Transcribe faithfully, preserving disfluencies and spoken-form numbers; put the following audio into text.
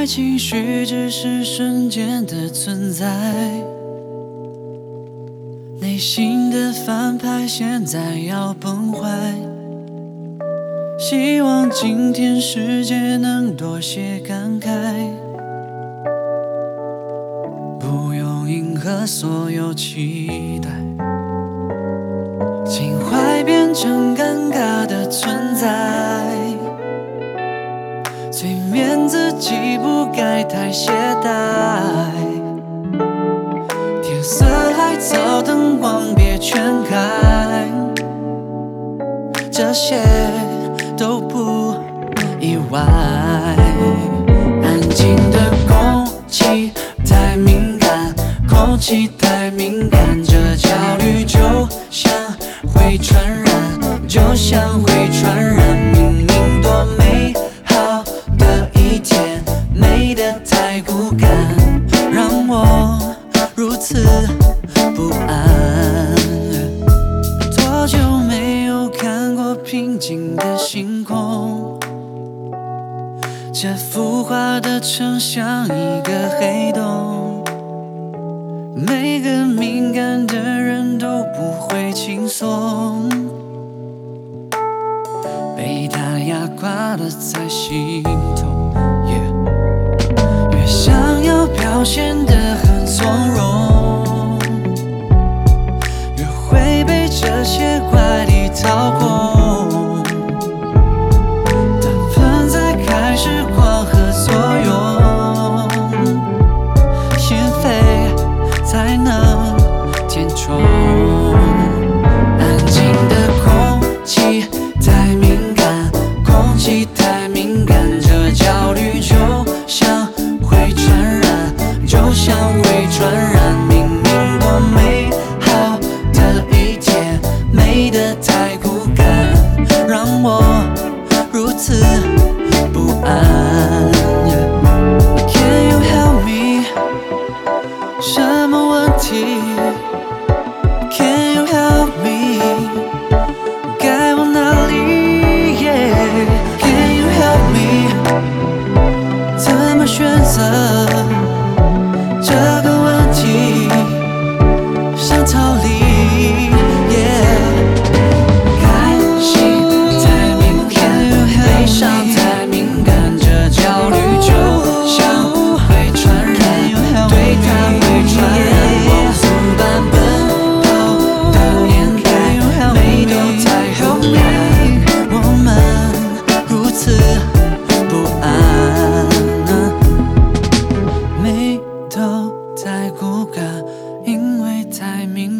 情绪只是瞬间的存在，内心的反派现在要崩坏。希望今天世界能多些感慨，不用迎合所有期待，情怀变成尴尬的存在，催眠自己不该太懈怠。天色还早，灯光别全开，这些都不意外。安静的空气太敏感，空气太敏感，这焦虑就像会传染，就像会传染。明明多美好的一天，美得太骨感，让我如此不安。多久没有看过平静的星空？这浮华的城像一个黑洞，每个敏感的人都不会轻松，被它压垮了才心痛。yeah、越想要表现得很从容，越会被这些怪力操控。当分在开始光合作用，先飞才能填充。安静的空气太敏感，空气太敏感，这焦虑就像会传染，就像会传染。明明多美好的一天，美得太骨感，让我如此不安。Can you help me？ 什么问题 ？Can you help me？ 该往哪里 ？Yeah，Can you help me？ 怎么选择？这个问题想逃离。太骨感，因为太敏感。